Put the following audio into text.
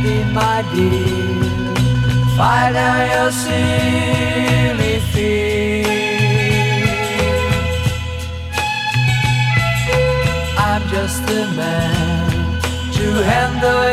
me, my dear. Fight down your silly fear. I'm just the man to handle